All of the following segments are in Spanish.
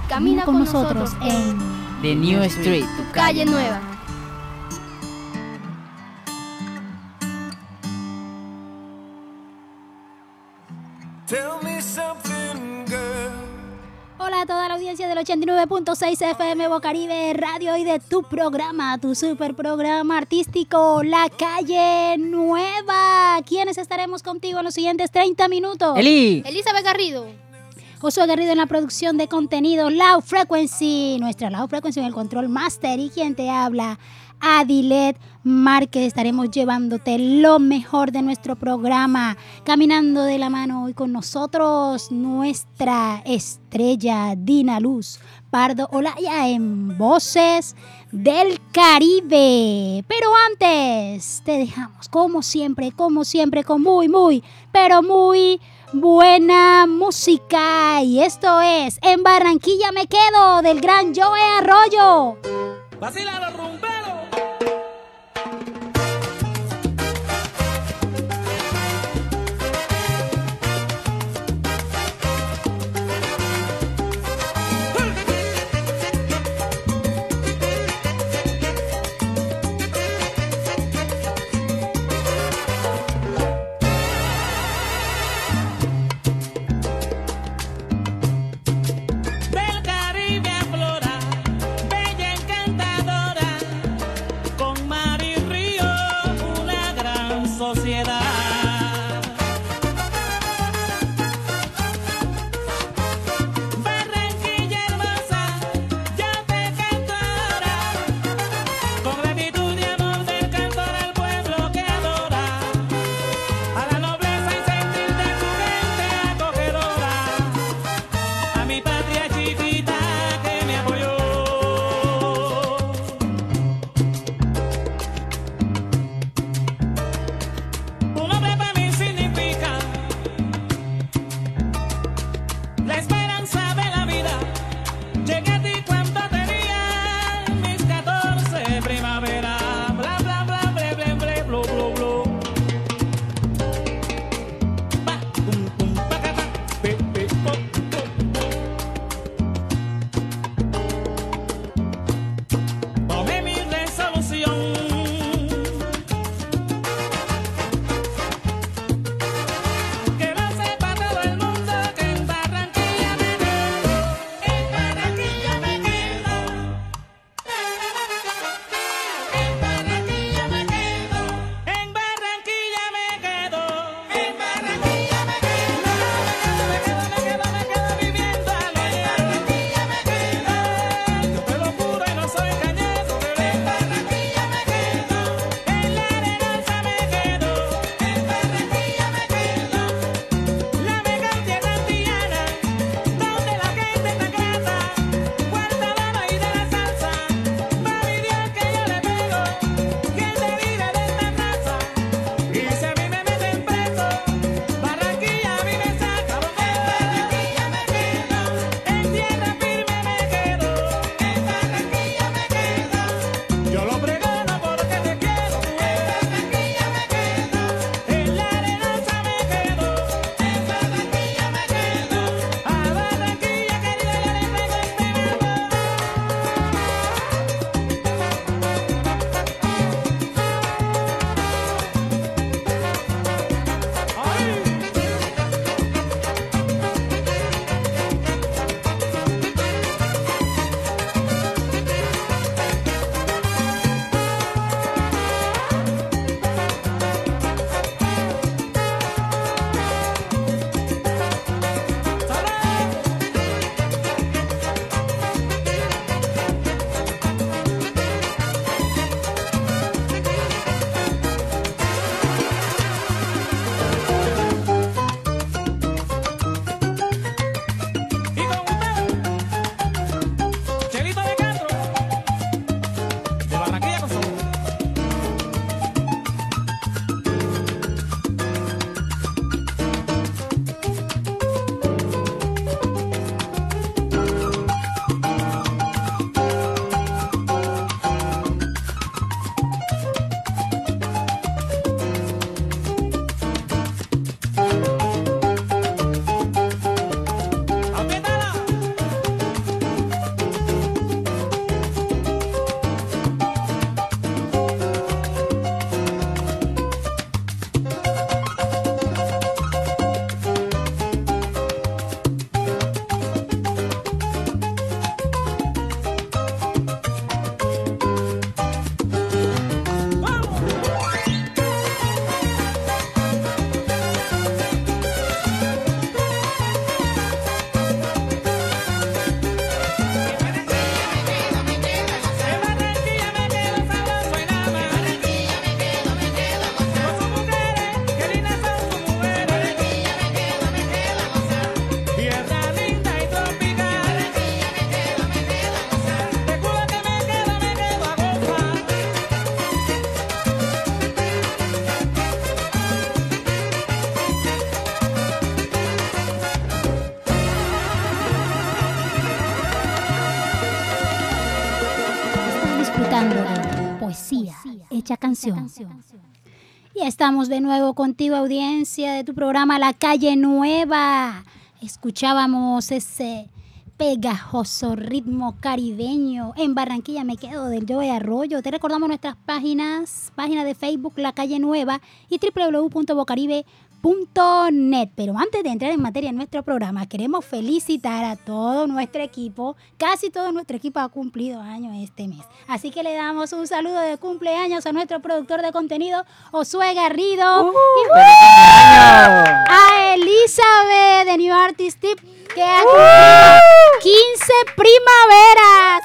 Camina con nosotros en The New Street, tu calle nueva. Hola a toda la audiencia del 89.6 FM Bocaribe Radio y de tu programa, tu super programa artístico, La Calle Nueva. ¿Quiénes estaremos contigo en los siguientes 30 minutos? Elizabeth Garrido. Josué Garrido en la producción de contenido, Loud Frequency, nuestra Loud Frequency en el control master, y quien te habla, Adilet Márquez. Estaremos llevándote lo mejor de nuestro programa, caminando de la mano hoy con nosotros nuestra estrella Dina Luz Pardo Olaya en Voces del Caribe. Pero antes te dejamos como siempre con muy, pero muy buena música, y esto es En Barranquilla Me Quedo del gran Joe Arroyo. ¡Vacila los rumberos! Del Caribe aflora, bella encantadora. hecha canción. Y estamos de nuevo contigo, audiencia de tu programa La Calle Nueva. Escuchábamos ese pegajoso ritmo caribeño. En Barranquilla me quedo del Joe Arroyo. Te recordamos nuestras páginas de Facebook La Calle Nueva y www.bocaribe.net. Pero antes de entrar en materia en nuestro programa, queremos felicitar a todo nuestro equipo. Casi todo nuestro equipo ha cumplido años este mes. Así que le damos un saludo de cumpleaños a nuestro productor de contenido, Josué Garrido. A Elizabeth de New Artist Tip, que ha cumplido 15 primaveras.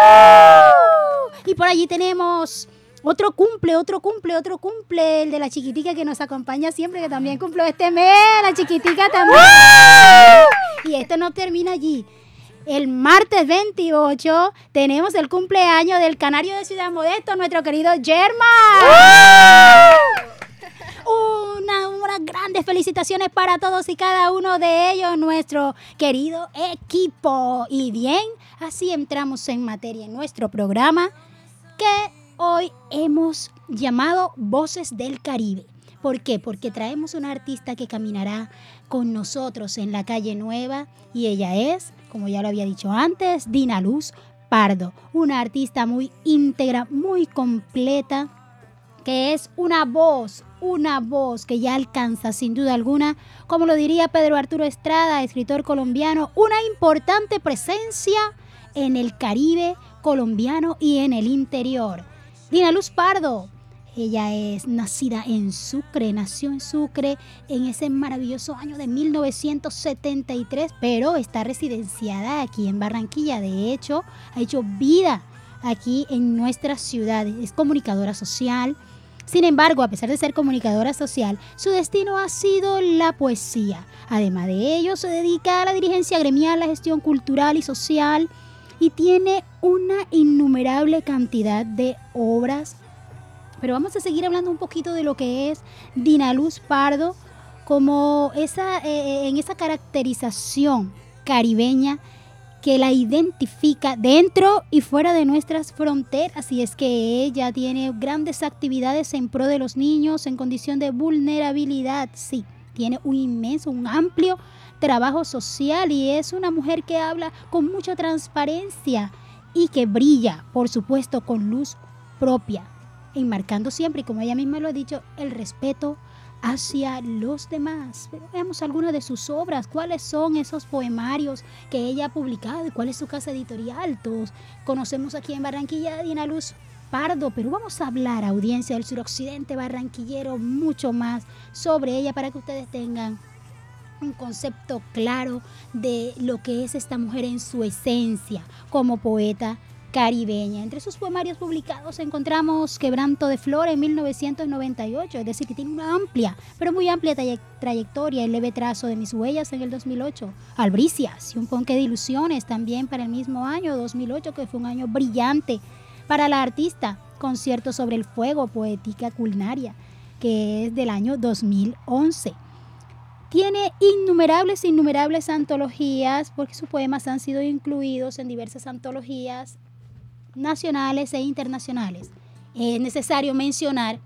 Y por allí tenemos otro cumple, el de la chiquitica que nos acompaña siempre, que también cumple este mes, la chiquitica también. Y esto no termina allí. El martes 28 tenemos el cumpleaños del canario de Ciudad Modesto, nuestro querido Germán. Unas grandes felicitaciones para todos y cada uno de ellos, nuestro querido equipo. Y bien, así entramos en materia en nuestro programa, que hoy hemos llamado Voces del Caribe. ¿Por qué? Porque traemos una artista que caminará con nosotros en la Calle Nueva, y ella es, como ya lo había dicho antes, Dinaluz Pardo, una artista muy íntegra, muy completa, que es una voz que ya alcanza sin duda alguna, como lo diría Pedro Arturo Estrada, escritor colombiano, una importante presencia en el Caribe colombiano y en el interior. Dinaluz Pardo, ella es nacida en Sucre, nació en Sucre en ese maravilloso año de 1973, pero está residenciada aquí en Barranquilla. De hecho, ha hecho vida aquí en nuestra ciudad, es comunicadora social. Sin embargo, a pesar de ser comunicadora social, su destino ha sido la poesía. Además de ello, se dedica a la dirigencia gremial, la gestión cultural y social, y tiene una innumerable cantidad de obras. Pero vamos a seguir hablando un poquito de lo que es Dinaluz Pardo, como en esa caracterización caribeña que la identifica dentro y fuera de nuestras fronteras. Y es que ella tiene grandes actividades en pro de los niños en condición de vulnerabilidad. Sí, tiene un amplio trabajo social, y es una mujer que habla con mucha transparencia y que brilla, por supuesto, con luz propia, enmarcando siempre, y como ella misma lo ha dicho, el respeto hacia los demás. Pero veamos algunas de sus obras, cuáles son esos poemarios que ella ha publicado y cuál es su casa editorial. Todos conocemos aquí en Barranquilla a Dinaluz Pardo, pero vamos a hablar, audiencia del suroccidente barranquillero, mucho más sobre ella para que ustedes tengan un concepto claro de lo que es esta mujer en su esencia como poeta caribeña. Entre sus poemarios publicados encontramos Quebranto de Flor en 1998, es decir, que tiene una amplia, pero muy amplia trayectoria. El leve trazo de mis huellas en el 2008, Albricias y un ponque de ilusiones también para el mismo año 2008, que fue un año brillante para la artista. Concierto sobre el fuego, poética culinaria, que es del año 2011. Tiene innumerables antologías, porque sus poemas han sido incluidos en diversas antologías nacionales e internacionales. Es necesario mencionar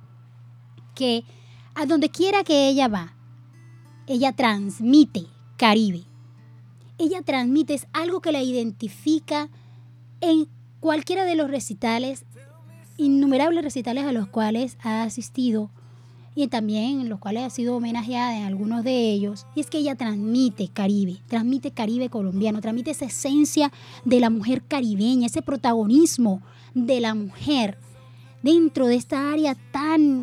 que a donde quiera que ella va, ella transmite Caribe. Ella transmite, es algo que la identifica en cualquiera de los recitales, innumerables recitales a los cuales ha asistido, y también en los cuales ha sido homenajeada en algunos de ellos. Y es que ella transmite Caribe colombiano, transmite esa esencia de la mujer caribeña, ese protagonismo de la mujer dentro de esta área tan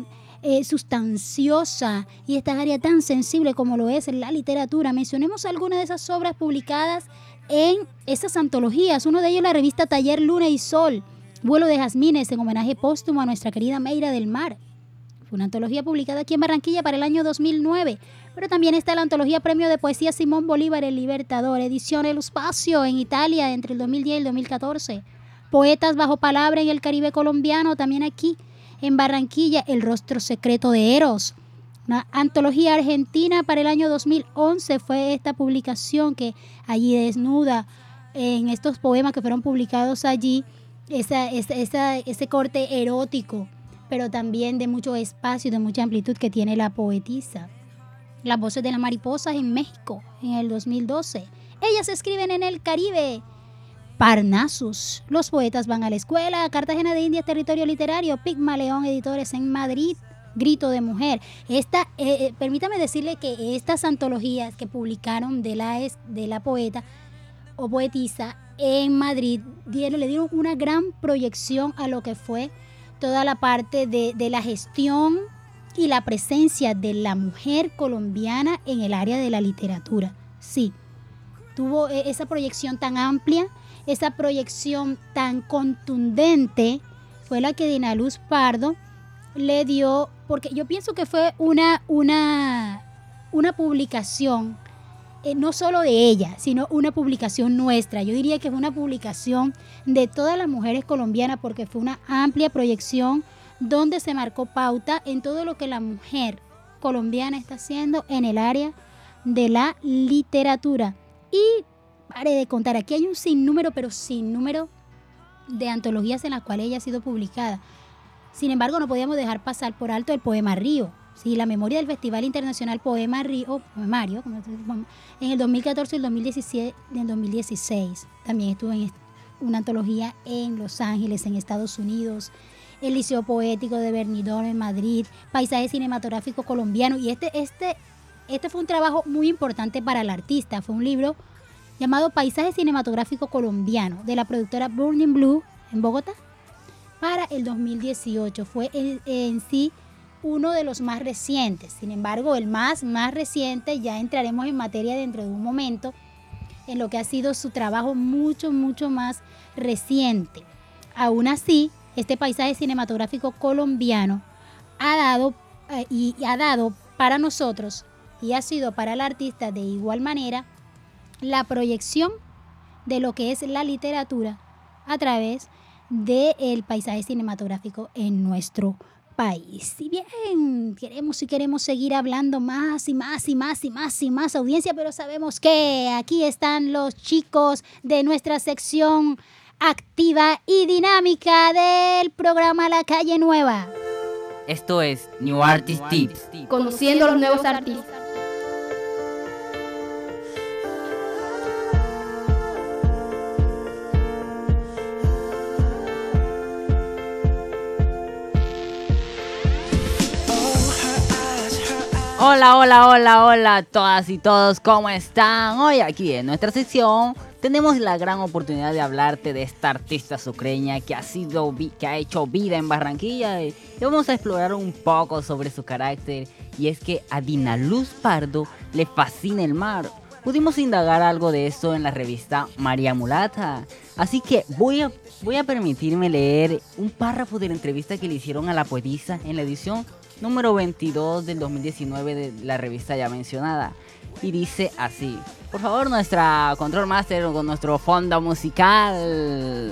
sustanciosa y esta área tan sensible como lo es la literatura. Mencionemos algunas de esas obras publicadas en esas antologías. Uno de ellos, la revista Taller Luna y Sol, Vuelo de Jazmines, en homenaje póstumo a nuestra querida Meira del Mar. Fue una antología publicada aquí en Barranquilla para el año 2009. Pero también está la antología Premio de Poesía Simón Bolívar El Libertador, edición El Espacio en Italia entre el 2010 y el 2014. Poetas bajo palabra en el Caribe colombiano, también aquí en Barranquilla, El Rostro Secreto de Eros. Una antología argentina para el año 2011 fue esta publicación, que allí desnuda en estos poemas que fueron publicados allí ese corte erótico pero también de mucho espacio y de mucha amplitud que tiene la poetisa. Las voces de las mariposas en México en el 2012. Ellas escriben en el Caribe. Parnassus. Los poetas van a la escuela. Cartagena de Indias, territorio literario. Pigmaleón Editores en Madrid. Grito de mujer. Permítame decirle que estas antologías que publicaron de la poeta o poetisa en Madrid le dieron una gran proyección a lo que fue toda la parte de la gestión y la presencia de la mujer colombiana en el área de la literatura. Sí, tuvo esa proyección tan amplia, esa proyección tan contundente, fue la que Dinaluz Pardo le dio, porque yo pienso que fue una publicación, no solo de ella, sino una publicación nuestra. Yo diría que fue una publicación de todas las mujeres colombianas, porque fue una amplia proyección donde se marcó pauta en todo lo que la mujer colombiana está haciendo en el área de la literatura. Y pare de contar, aquí hay un sinnúmero de antologías en las cuales ella ha sido publicada. Sin embargo, no podíamos dejar pasar por alto el poema Río. Sí, la memoria del Festival Internacional Poema Río, Poemario, en el 2014 y el 2017, en el 2016. También estuvo en una antología en Los Ángeles, en Estados Unidos, el Liceo Poético de Bernidón en Madrid, Paisaje Cinematográfico Colombiano. Y este fue un trabajo muy importante para el artista. Fue un libro llamado Paisaje Cinematográfico Colombiano, de la productora Burning Blue en Bogotá, para el 2018. Fue en sí uno de los más recientes. Sin embargo, el más reciente, ya entraremos en materia dentro de un momento, en lo que ha sido su trabajo mucho más reciente. Aún así, este Paisaje Cinematográfico Colombiano ha dado para nosotros, y ha sido para el artista de igual manera, la proyección de lo que es la literatura a través del paisaje cinematográfico en nuestro país. Si bien queremos seguir hablando más audiencia, pero sabemos que aquí están los chicos de nuestra sección activa y dinámica del programa La Calle Nueva. Esto es New Artist Tips. Conociendo a los nuevos artistas. Hola, todas y todos, ¿cómo están? Hoy aquí en nuestra sección tenemos la gran oportunidad de hablarte de esta artista sucreña que ha hecho vida en Barranquilla, y vamos a explorar un poco sobre su carácter. Y es que a Dinaluz Pardo le fascina el mar. Pudimos indagar algo de eso en la revista María Mulata, así que voy a permitirme leer un párrafo de la entrevista que le hicieron a la poetisa en la edición número 22 del 2019 de la revista ya mencionada. Y dice así. Por favor, nuestra Control Master con nuestro fondo musical.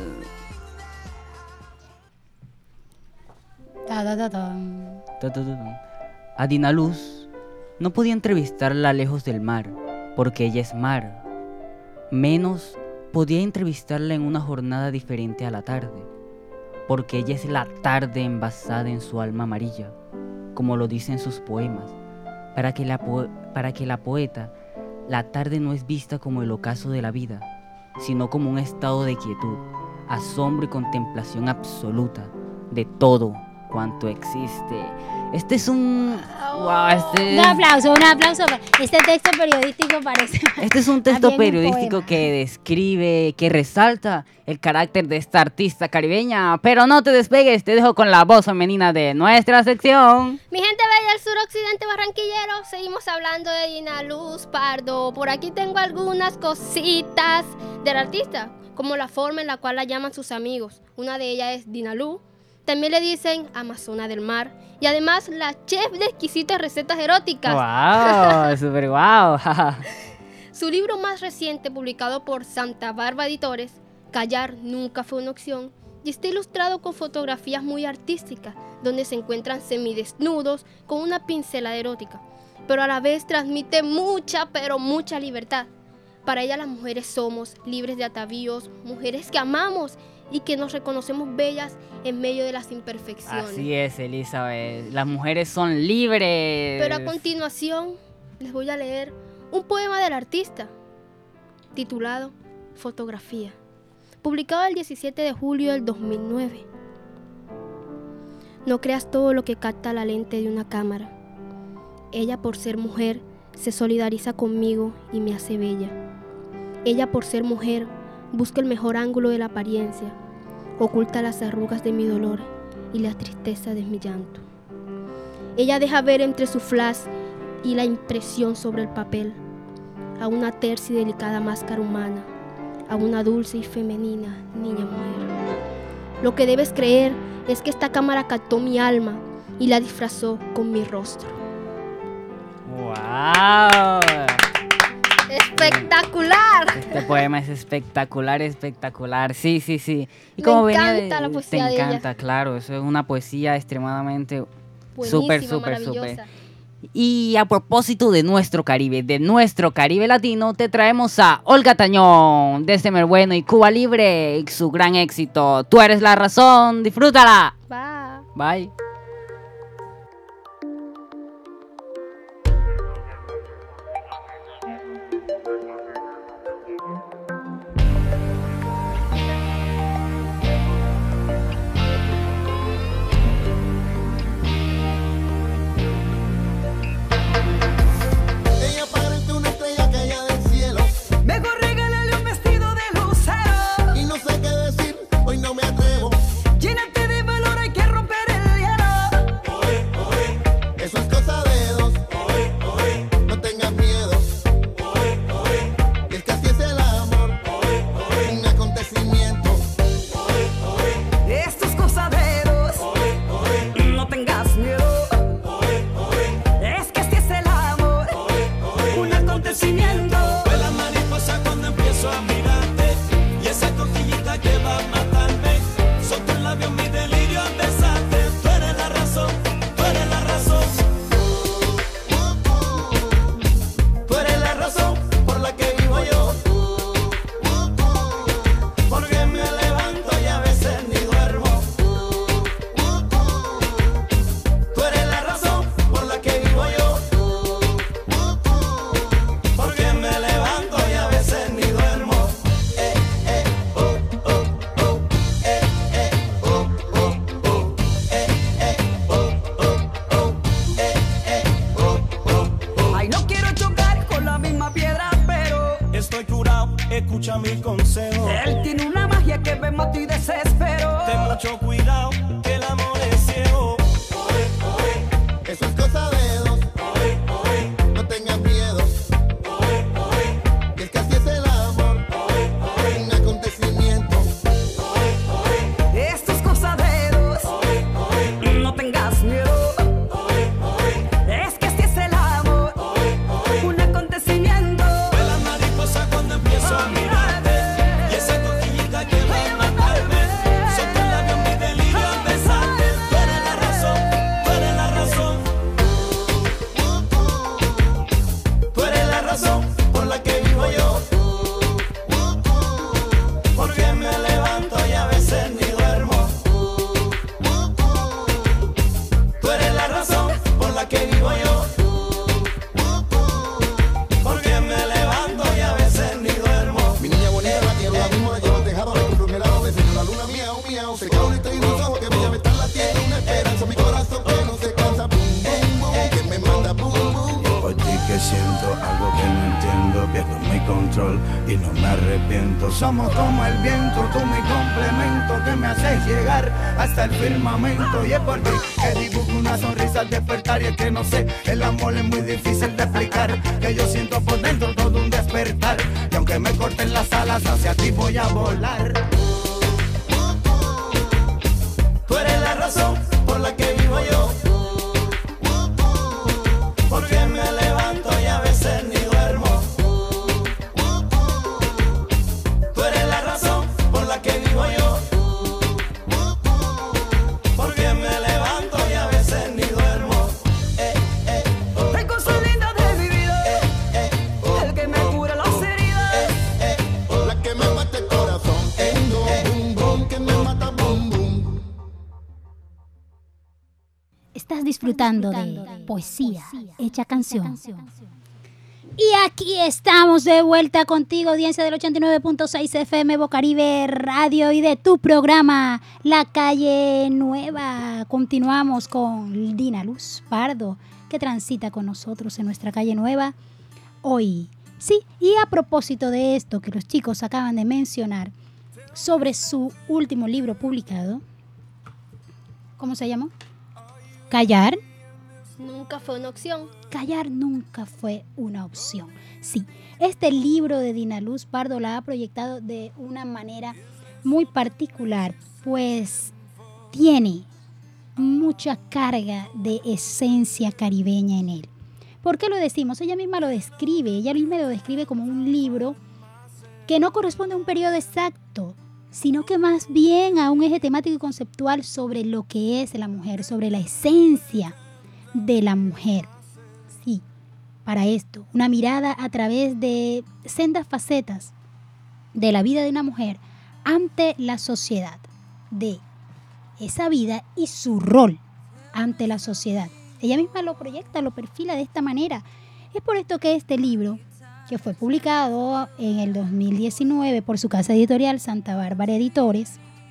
A Dinaluz no podía entrevistarla lejos del mar, porque ella es mar. Menos podía entrevistarla en una jornada diferente a la tarde, porque ella es la tarde envasada en su alma amarilla, como lo dicen sus poemas. Para que la poeta, la tarde no es vista como el ocaso de la vida, sino como un estado de quietud, asombro y contemplación absoluta de todo cuanto existe. Este es un... Un aplauso. Este texto periodístico parece... Este es un texto periodístico que describe, que resalta el carácter de esta artista caribeña. Pero no te despegues, te dejo con la voz femenina de nuestra sección. Mi gente bella del suroccidente barranquillero, seguimos hablando de Dinaluz Pardo. Por aquí tengo algunas cositas del artista, como la forma en la cual la llaman sus amigos. Una de ellas es Dinalú. También le dicen Amazona del Mar. Y además la chef de exquisitas recetas eróticas. ¡Wow! ¡Súper wow! Su libro más reciente, publicado por Santa Barba Editores, Callar nunca fue una opción, y está ilustrado con fotografías muy artísticas, donde se encuentran semidesnudos con una pincelada erótica, pero a la vez transmite mucha, pero mucha libertad. Para ella las mujeres somos libres de atavíos, mujeres que amamos y que nos reconocemos bellas en medio de las imperfecciones. Así es, Elizabeth. Las mujeres son libres. Pero a continuación les voy a leer un poema del artista titulado Fotografía, publicado el 17 de julio del 2009. No creas todo lo que capta la lente de una cámara. Ella, por ser mujer, se solidariza conmigo y me hace bella. Ella, por ser mujer, busca el mejor ángulo de la apariencia, oculta las arrugas de mi dolor y la tristeza de mi llanto. Ella deja ver entre su flash y la impresión sobre el papel a una tersa y delicada máscara humana, a una dulce y femenina niña-mujer. Lo que debes creer es que esta cámara captó mi alma y la disfrazó con mi rostro. ¡Wow! ¡Espectacular! Este poema es espectacular, espectacular. Sí, sí, sí. Y Me encanta la poesía de ella. Te encanta, claro. Eso es una poesía extremadamente Buenísima, súper. maravillosa. Y a propósito de nuestro Caribe latino, te traemos a Olga Tañón, desde Merbueno y Cuba Libre, y su gran éxito, Tú eres la razón, disfrútala. Va. Bye. Ella parece una estrella caída del cielo Mejor regálale un vestido de lucero. y no sé qué decir, hoy no me atrevo. Llénate de valor, hay que romper el hielo. Eso es cosa de dos. No tengas miedo. Y es que así es el amor, un acontecimiento. Esto es cosa de dos. No tengas miedo. Es que este es el amor, un acontecimiento. Fue la mariposa cuando empiezo a mirarte y esa cosquillita que va a matarme. Son tus labios mi delirio al besarte. Tú eres la razón, tú eres la razón. Tú eres la razón por la que vivo yo. Porque me levanto y a veces ni duermo. Tú eres la razón por la que vivo yo. Porque me levanto y a veces ni duermo. Ay, no quiero chocar con la misma piedra, pero Estoy curado, escucha mi consejo. él tiene una magia que me mata y desespero. Ten mucho cuidado, que el amor es ciego. Eso es cosa de dos. No tengas miedo. Y es que así es el amor, un acontecimiento. Esto es cosa de dos. No tengas miedo. Es que este es el amor, un acontecimiento. Fue la mariposa cuando empiezo a mirarte y esa cosquillita que va a matarme. Son tus labios mi delirio al besarte. Tú eres la razón, tú eres la razón. Tú eres la razón por la que vivo yo. Porque me levanto y a veces ni duermo. Tú eres la razón por la que vivo yo. Porque me levanto y a veces ni duermo. Mi niña bonita, la quiero, la misma, la llevo al tejado, le compro un helado, le enseño la luna, miau, miau. Se cae ahorita y mis ojos que bella me están latiendo una esperanza. Mi corazón que no se cansa, boom, boom, boom, que me manda boom, boom. Por ti que siento algo que no entiendo, pierdo mi control y no me arrepiento. Somos como el viento, tú mi complemento que me haces llegar hasta el firmamento. Y es por ti que dibujo una sonrisa al despertar. Y es que no sé, el amor es muy difícil de explicar. Que yo siento por dentro todo un despertar. Y aunque me corten las alas, hacia ti voy a volar. Tú eres la razón por la que vivo yo. Porque me levanto y a veces ni duermo. Tú eres la razón por la que vivo yo. Porque me levanto y a veces ni duermo. El consuelo linda de mi vida, el que me cura las heridas. disfrutando de poesía hecha canción. Y aquí estamos de vuelta contigo, audiencia del 89.6 FM Bocaribe Radio y de tu programa La Calle Nueva. Continuamos con Dina Luz Pardo, que transita con nosotros en nuestra Calle Nueva hoy. Sí, y a propósito de esto que los chicos acaban de mencionar sobre su último libro publicado, ¿cómo se llamó? Callar. Nunca fue una opción. Callar nunca fue una opción. Sí, este libro de Dina Luz Pardo la ha proyectado de una manera muy particular, pues tiene mucha carga de esencia caribeña en él. ¿Por qué lo decimos? Ella misma lo describe como un libro que no corresponde a un periodo exacto, sino que más bien a un eje temático y conceptual sobre lo que es la mujer, sobre la esencia de la mujer. Sí, para esto, una mirada a través de sendas facetas de la vida de una mujer ante la sociedad, de esa vida y su rol ante la sociedad. Ella misma lo proyecta, lo perfila de esta manera. Es por esto que este libro, que fue publicado en el 2019 por su casa editorial Santa Bárbara Editores,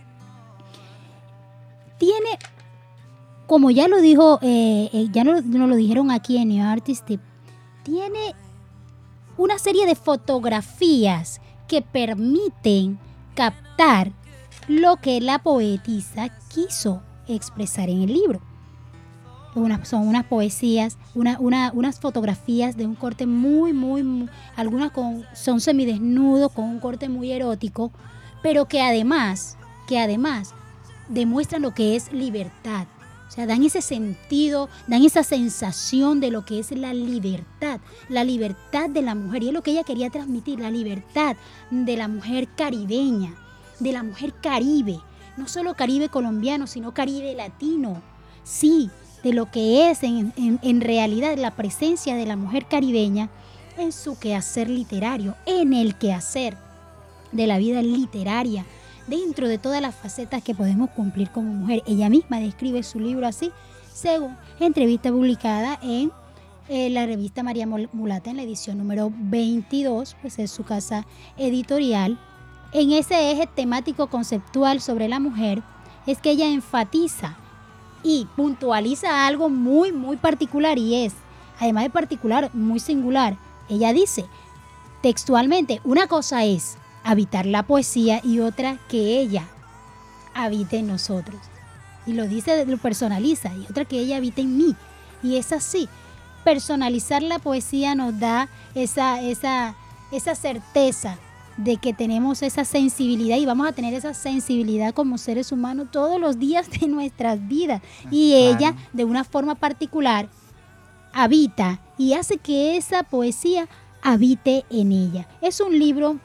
tiene, como ya lo dijo, ya nos lo dijeron aquí en New Artist Tip, tiene una serie de fotografías que permiten captar lo que la poetisa quiso expresar en el libro. Son unas poesías, unas fotografías de un corte muy, algunas son semidesnudos, con un corte muy erótico, pero que además demuestran lo que es libertad. O sea, dan ese sentido, dan esa sensación de lo que es la libertad de la mujer. Y es lo que ella quería transmitir, la libertad de la mujer caribeña, de la mujer caribe. No solo caribe colombiano, sino caribe latino. Sí, de lo que es en realidad la presencia de la mujer caribeña en su quehacer literario, en el quehacer de la vida literaria, dentro de todas las facetas que podemos cumplir como mujer. Ella misma describe su libro así, según entrevista publicada en la revista María Mulata en la edición número 22, pues es su casa editorial. En ese eje temático conceptual sobre la mujer es que ella enfatiza y puntualiza algo muy particular, y es, además de particular, muy singular. Ella dice textualmente, una cosa es habitar la poesía y otra que ella habite en nosotros. Y lo dice, lo personaliza, y otra que ella habite en mí. Y es así. Personalizar la poesía nos da esa certeza de que tenemos esa sensibilidad, y vamos a tener esa sensibilidad como seres humanos todos los días de nuestras vidas. Y ella, de una forma particular, habita y hace que esa poesía habite en ella. Es un libro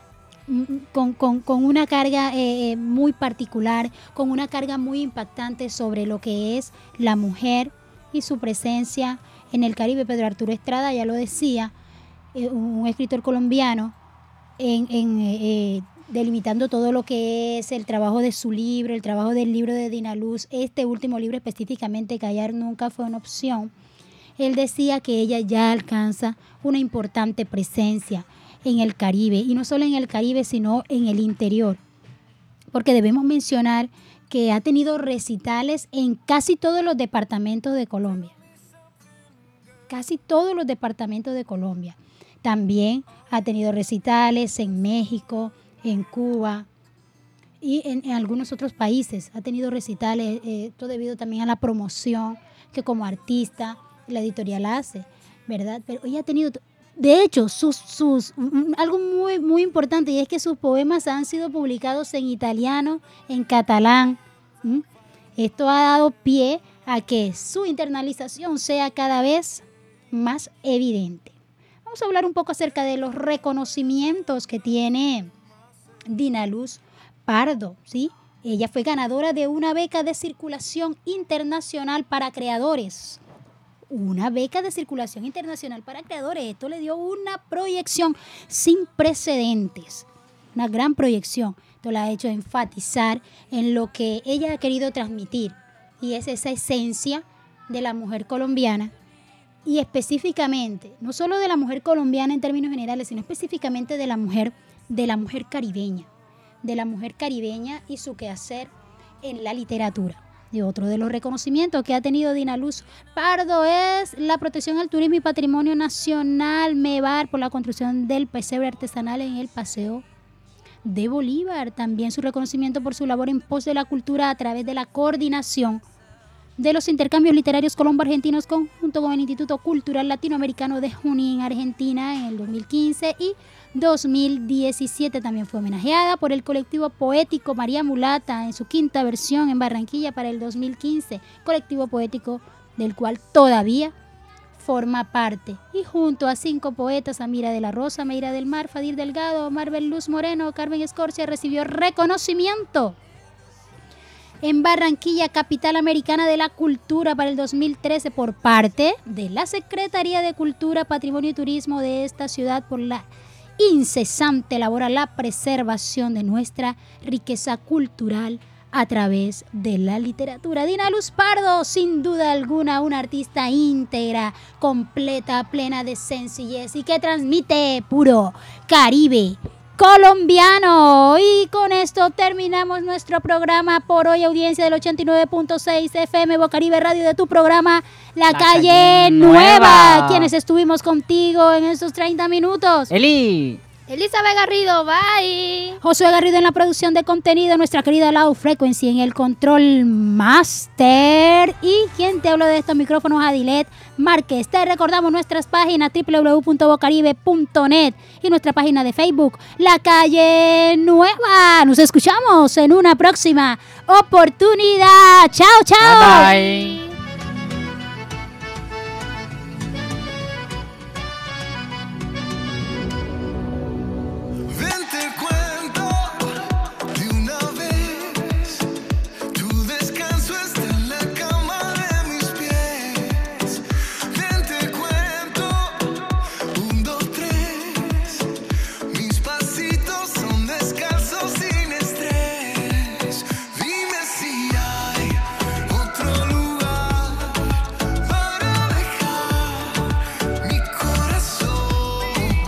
con una carga muy particular, con una carga muy impactante sobre lo que es la mujer y su presencia en el Caribe. Pedro Arturo Estrada ya lo decía, un escritor colombiano, delimitando todo lo que es el trabajo de su libro, el trabajo del libro de Dina Luz, este último libro específicamente, Callar nunca fue una opción. Él decía que ella ya alcanza una importante presencia en el Caribe, y no solo en el Caribe, sino en el interior, porque debemos mencionar que ha tenido recitales en casi todos los departamentos de Colombia. Casi todos los departamentos de Colombia. También ha tenido recitales en México, en Cuba y en algunos otros países. Ha tenido recitales, esto debido también a la promoción que como artista la editorial hace, ¿verdad? Pero ella ha tenido, de hecho, algo muy importante, y es que sus poemas han sido publicados en italiano, en catalán. Esto ha dado pie a que su internalización sea cada vez más evidente. Vamos a hablar un poco acerca de los reconocimientos que tiene Dina Luz Pardo, ¿sí? Ella fue ganadora de una beca de circulación internacional para creadores. Una beca de circulación internacional para creadores. Esto le dio una proyección sin precedentes, una gran proyección. Esto la ha hecho enfatizar en lo que ella ha querido transmitir, y es esa esencia de la mujer colombiana y específicamente, no solo de la mujer colombiana en términos generales, sino específicamente de la mujer caribeña, y su quehacer en la literatura. Y otro de los reconocimientos que ha tenido Dina Luz Pardo es la protección al turismo y patrimonio nacional MEBAR por la construcción del pesebre artesanal en el Paseo de Bolívar. También su reconocimiento por su labor en pos de la cultura a través de la coordinación de los intercambios literarios colombo-argentinos junto con el Instituto Cultural Latinoamericano de Junín, Argentina, en el 2015 y 2017. También fue homenajeada por el colectivo poético María Mulata en su 5ª versión en Barranquilla para el 2015, colectivo poético del cual todavía forma parte. Y junto a 5 poetas, Amira de la Rosa, Meira del Mar, Fadir Delgado, Marvel Luz Moreno, Carmen Escorcia, recibió reconocimiento en Barranquilla, capital americana de la cultura, para el 2013 por parte de la Secretaría de Cultura, Patrimonio y Turismo de esta ciudad por la incesante labor a la preservación de nuestra riqueza cultural a través de la literatura. Dina Luz Pardo, sin duda alguna, una artista íntegra, completa, plena de sencillez y que transmite puro Caribe colombiano. Y con esto terminamos nuestro programa por hoy, audiencia del 89.6 FM Bocaribe Radio, de tu programa La Calle Nueva. Quienes estuvimos contigo en estos 30 minutos: Elizabeth Garrido, bye. Josué Garrido en la producción de contenido, nuestra querida Low Frequency en el control master, y quien te habla de estos micrófonos, Adilet Márquez. Te recordamos nuestras páginas www.bocaribe.net y nuestra página de Facebook La Calle Nueva. Nos escuchamos en una próxima oportunidad. Chao, chao. Bye, bye. Ven, te cuento de una vez, tu descanso está en la cama de mis pies. Ven, te cuento, 1, 2, 3, mis pasitos son descalzos sin estrés. Dime si hay otro lugar para dejar mi corazón.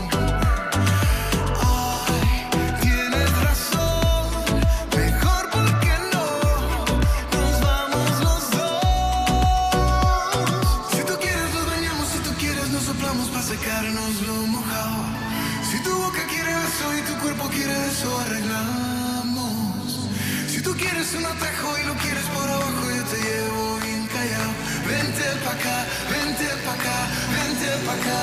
Tienes razón, mejor porque no nos vamos los dos. Si tú quieres nos bañamos, si tú quieres nos soplamos para secarnos lo mojado. Si tu boca quiere beso y tu cuerpo quiere eso, arreglamos. Si tú quieres un atajo y lo quieres por abajo, yo te llevo bien callado. Vente pa' acá, vente pa' acá, vente pa' acá.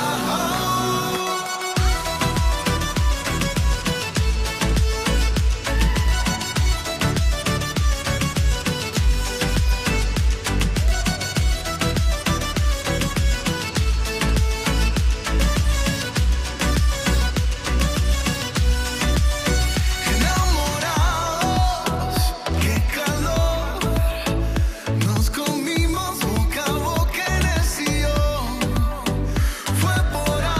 Enamorados, qué calor, nos comimos boca a boca en el sillón. Fue por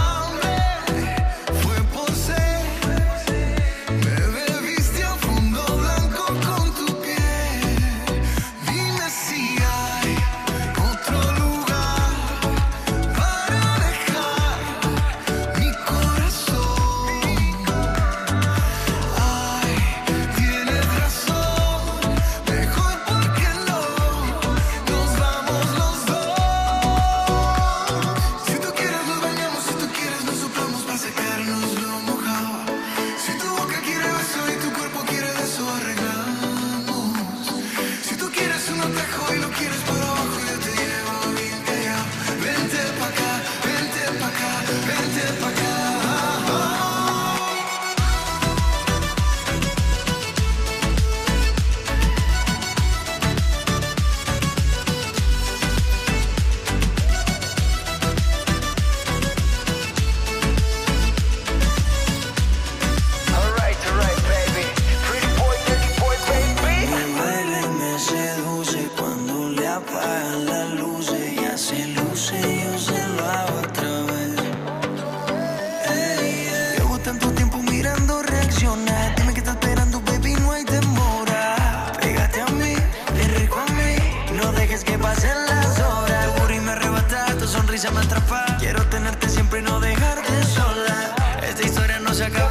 se acaba.